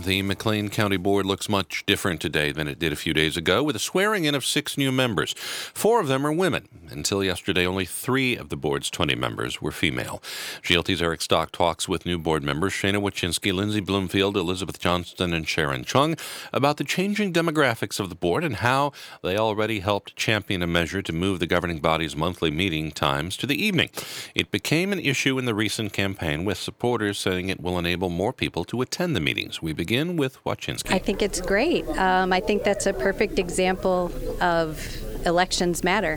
The McLean County Board looks much different today than it did a few days ago, with a swearing in of 6 new members. 4 of them are women. Until yesterday, only 3 of the board's 20 members were female. GLT's Eric Stock talks with new board members Shana Wachinski, Lindsay Bloomfield, Elizabeth Johnston, and Sharon Chung about the changing demographics of the board and how they already helped champion a measure to move the governing body's monthly meeting times to the evening. It became an issue in the recent campaign, with supporters saying it will enable more people to attend the meetings. We begin with Wachinski. I think it's great. I think that's a perfect example of elections matter.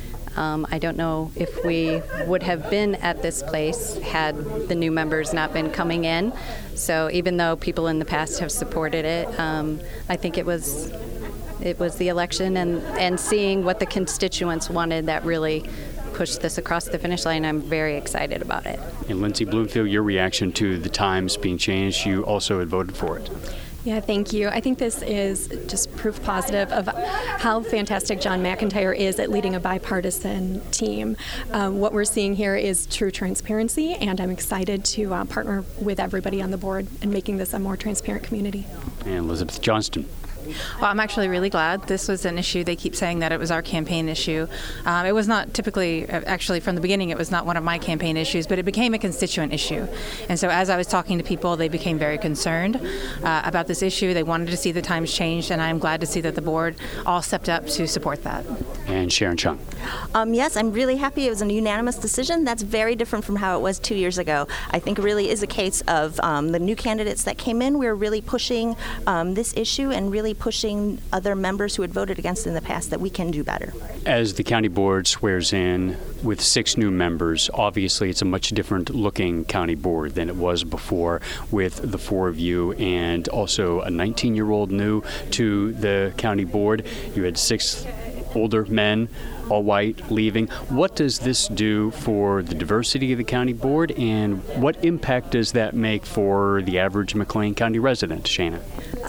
I don't know if we would have been at this place had the new members not been coming in. So even though people in the past have supported it, I think it was the election and seeing what the constituents wanted that really pushed this across the finish line. I'm very excited about it. And Lindsay Bloomfield, your reaction to the times being changed, you also had voted for it. Yeah, thank you. I think this is just proof positive of how fantastic John McIntyre is at leading a bipartisan team. What we're seeing here is true transparency, and I'm excited to partner with everybody on the board in making this a more transparent community. And Elizabeth Johnston. Well, I'm actually really glad. This was an issue. They keep saying that it was our campaign issue. It was not typically, actually from the beginning, it was not one of my campaign issues, but it became a constituent issue. And so as I was talking to people, they became very concerned about this issue. They wanted to see the times changed, and I'm glad to see that the board all stepped up to support that. And Sharon Chung. Yes, I'm really happy it was a unanimous decision. That's very different from how it was 2 years ago. I think it really is a case of the new candidates that came in. We're really pushing this issue and really pushing other members who had voted against it in the past that we can do better. As the county board swears in with 6 new members, obviously it's a much different looking county board than it was before, with the 4 of you and also a 19-year-old new to the county board. You had 6 older men, all white, leaving. What does this do for the diversity of the county board, and what impact does that make for the average McLean County resident, Shana?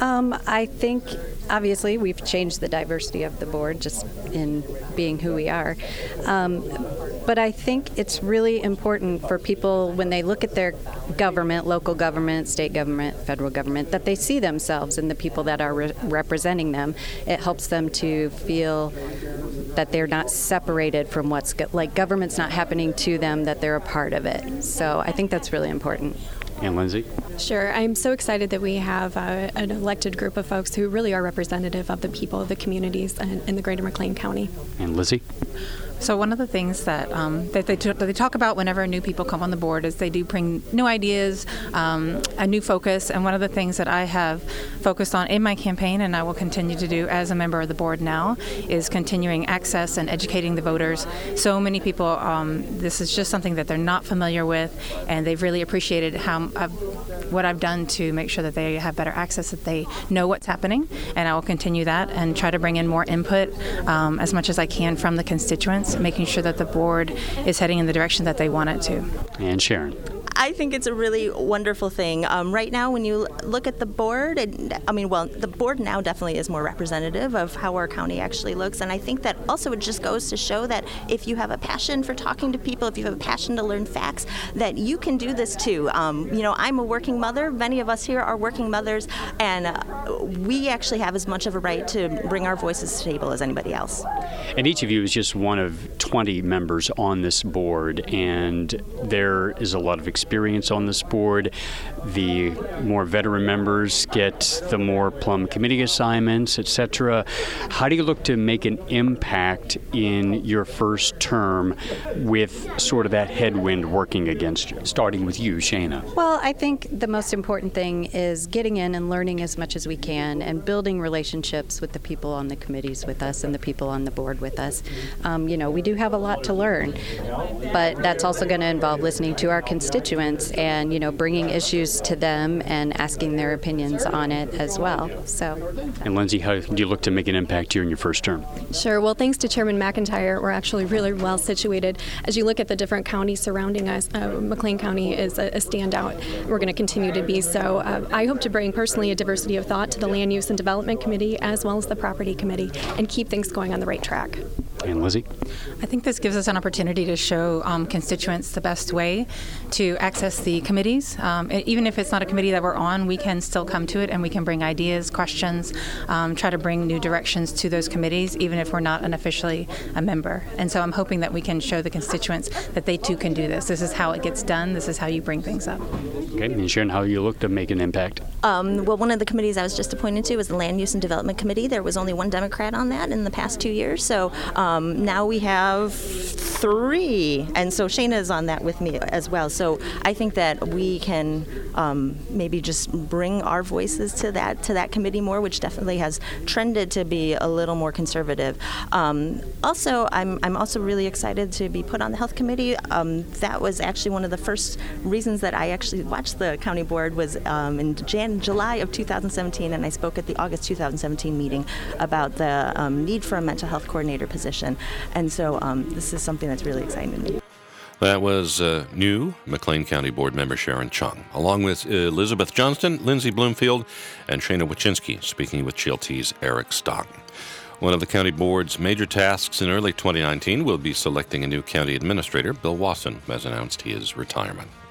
I think obviously we've changed the diversity of the board just in being who we are. But I think it's really important for people when they look at their government, local government, state government, federal government, that they see themselves in the people that are representing them. It helps them to feel that they're not separated from what's like government's not happening to them, that they're a part of it. So I think that's really important. And Lindsay? Sure. I'm so excited that we have an elected group of folks who really are representative of the people, the communities in the greater McLean County. And Lizzie? So one of the things that they talk about whenever new people come on the board is they do bring new ideas, a new focus. And one of the things that I have focused on in my campaign, and I will continue to do as a member of the board now, is continuing access and educating the voters. So many people, this is just something that they're not familiar with, and they've really appreciated what I've done to make sure that they have better access, that they know what's happening. And I will continue that and try to bring in more input as much as I can from the constituents, making sure that the board is heading in the direction that they want it to. And Sharon. I think it's a really wonderful thing. Right now, when you look at the board, the board now definitely is more representative of how our county actually looks. And I think that also it just goes to show that if you have a passion for talking to people, if you have a passion to learn facts, that you can do this too. I'm a working mother. Many of us here are working mothers, and we actually have as much of a right to bring our voices to the table as anybody else. And each of you is just one of 20 members on this board, and there is a lot of experience on this board. The more veteran members get the more plum committee assignments, etc. How do you look to make an impact in your first term with sort of that headwind working against you? Starting with you, Shana. Well, I think the most important thing is getting in and learning as much as we can and building relationships with the people on the committees with us and the people on the board with us. We do have a lot to learn, but that's also going to involve listening to our constituents and, bringing issues to them and asking their opinions on it as well. And Lindsay, how do you look to make an impact here in your first term? Sure. Well, thanks to Chairman McIntyre, we're actually really well situated. As you look at the different counties surrounding us, McLean County is a standout. We're going to continue to be so. I hope to bring personally a diversity of thought to the Land Use and Development Committee as well as the Property Committee and keep things going on the right track. And Lizzie? I think this gives us an opportunity to show constituents the best way to access the committees. Even if it's not a committee that we're on, we can still come to it and we can bring ideas, questions, try to bring new directions to those committees, even if we're not officially a member. And so I'm hoping that we can show the constituents that they too can do this. This is how it gets done. This is how you bring things up. Okay, and Sharon, how you look to make an impact? Well, one of the committees I was just appointed to was the Land Use and Development Committee. There was only one Democrat on that in the past 2 years, so now we have 3, and so Shayna is on that with me as well. So I think that we can maybe just bring our voices to that committee more, which definitely has trended to be a little more conservative. Also, I'm also really excited to be put on the Health Committee. That was actually one of the first reasons that I actually watched the county board was in July of 2017, and I spoke at the August 2017 meeting about the need for a mental health coordinator position. And so this is something that's really exciting to me. That was new McLean County Board member Sharon Chung, along with Elizabeth Johnston, Lindsay Bloomfield, and Shayna Wachinski, speaking with GLT's Eric Stockton. One of the county board's major tasks in early 2019 will be selecting a new county administrator. Bill Wasson has announced his retirement.